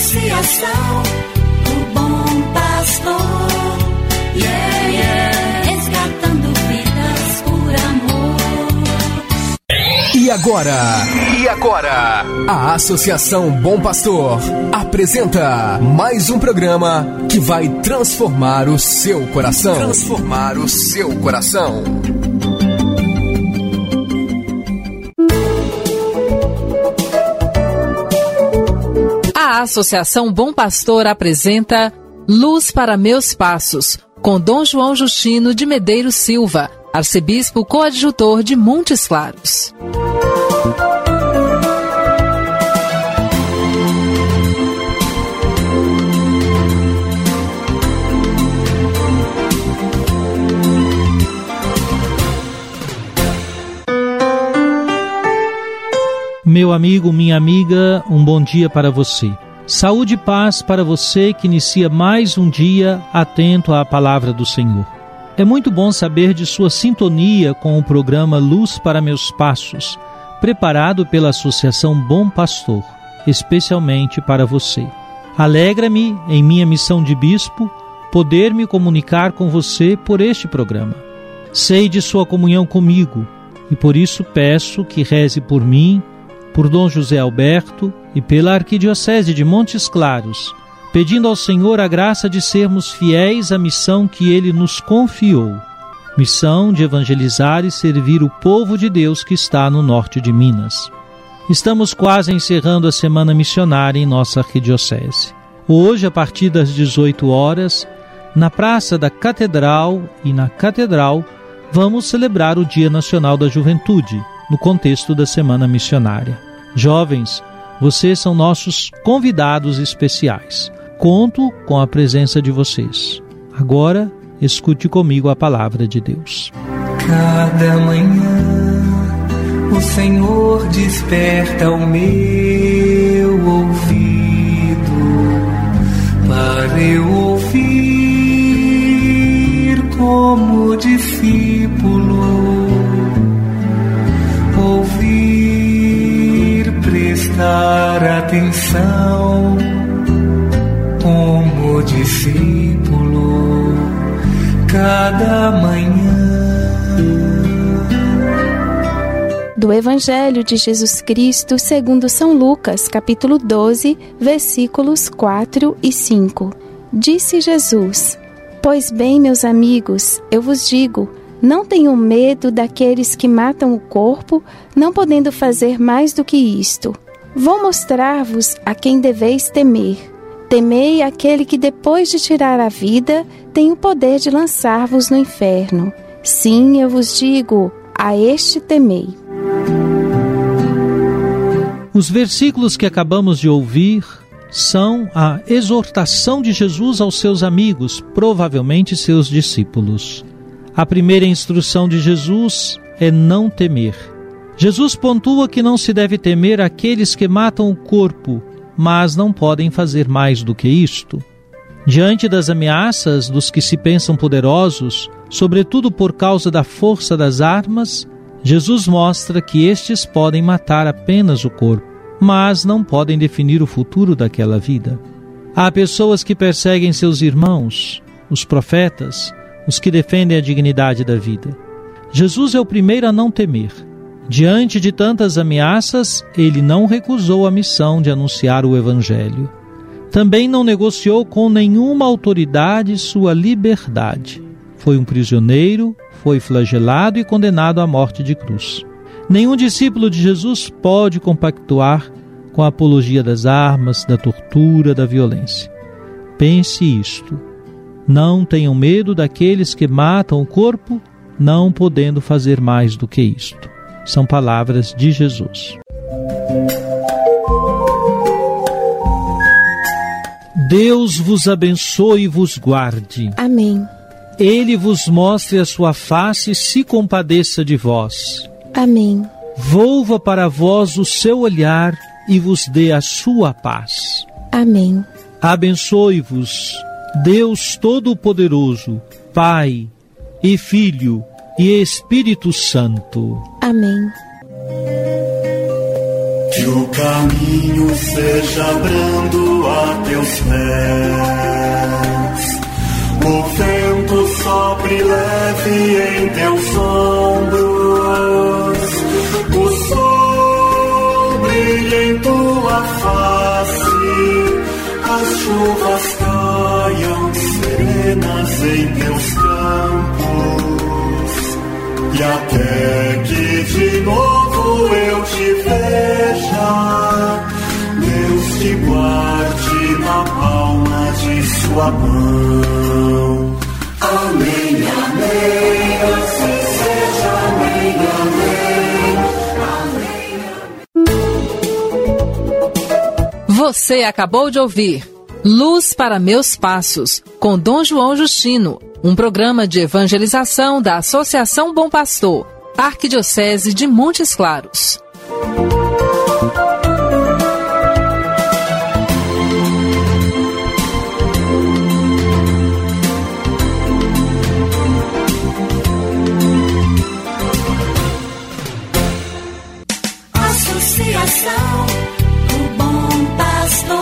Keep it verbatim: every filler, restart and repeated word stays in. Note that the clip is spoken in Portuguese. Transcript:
Associação do Bom Pastor, yeah, yeah, resgatando vidas por amor. E agora, e agora, a Associação Bom Pastor apresenta mais um programa que vai transformar o seu coração. Transformar o seu coração. A Associação Bom Pastor apresenta Luz para Meus Passos, com Dom João Justino de Medeiros Silva, arcebispo coadjutor de Montes Claros. Meu amigo, minha amiga, um bom dia para você. Saúde e paz para você que inicia mais um dia atento à palavra do Senhor. É muito bom saber de sua sintonia com o programa Luz para Meus Passos, preparado pela Associação Bom Pastor, especialmente para você. Alegra-me, em minha missão de bispo, poder me comunicar com você por este programa. Sei de sua comunhão comigo e por isso peço que reze por mim, por Dom José Alberto e pela Arquidiocese de Montes Claros, pedindo ao Senhor a graça de sermos fiéis à missão que Ele nos confiou, missão de evangelizar e servir o povo de Deus que está no norte de Minas. Estamos quase encerrando a Semana Missionária em nossa Arquidiocese. Hoje, a partir das dezoito horas, na Praça da Catedral e na Catedral, vamos celebrar o Dia Nacional da Juventude, no contexto da Semana Missionária. Jovens, vocês são nossos convidados especiais. Conto com a presença de vocês. Agora, escute comigo a palavra de Deus. Cada manhã o Senhor desperta o meu ouvido para eu ouvir como discípulo, ouvir, prestar atenção como discípulo cada manhã. Do Evangelho de Jesus Cristo segundo São Lucas, capítulo doze, versículos quatro e cinco. Disse Jesus: Pois bem, meus amigos, eu vos digo, não tenham medo daqueles que matam o corpo, não podendo fazer mais do que isto. Vou mostrar-vos a quem deveis temer. Temei aquele que, depois de tirar a vida, tem o poder de lançar-vos no inferno. Sim, eu vos digo, a este temei. Os versículos que acabamos de ouvir são a exortação de Jesus aos seus amigos, provavelmente seus discípulos. A primeira instrução de Jesus é não temer. Jesus pontua que não se deve temer aqueles que matam o corpo, mas não podem fazer mais do que isto. Diante das ameaças dos que se pensam poderosos, sobretudo por causa da força das armas, Jesus mostra que estes podem matar apenas o corpo, mas não podem definir o futuro daquela vida. Há pessoas que perseguem seus irmãos, os profetas, os que defendem a dignidade da vida. Jesus é o primeiro a não temer. Diante de tantas ameaças, ele não recusou a missão de anunciar o Evangelho. Também não negociou com nenhuma autoridade sua liberdade. Foi um prisioneiro, foi flagelado e condenado à morte de cruz. Nenhum discípulo de Jesus pode compactuar com a apologia das armas, da tortura, da violência. Pense isto. Não tenham medo daqueles que matam o corpo, não podendo fazer mais do que isto. São palavras de Jesus. Deus vos abençoe e vos guarde. Amém. Ele vos mostre a sua face e se compadeça de vós. Amém. Volva para vós o seu olhar e vos dê a sua paz. Amém. Abençoe-vos Deus Todo-Poderoso, Pai e Filho e Espírito Santo. Amém. Que o caminho seja brando a teus pés, o vento sopre leve em teus ombros, o sol brilha em tua face, as chuvas caiam serenas em teus campos, e até que de novo eu te veja, Deus te guarde na palma de sua mão. Amém, amém, assim seja, amém, amém, amém. Você acabou de ouvir Luz para Meus Passos, com Dom João Justino, um programa de evangelização da Associação Bom Pastor, Arquidiocese de Montes Claros. Associação do Bom Pastor.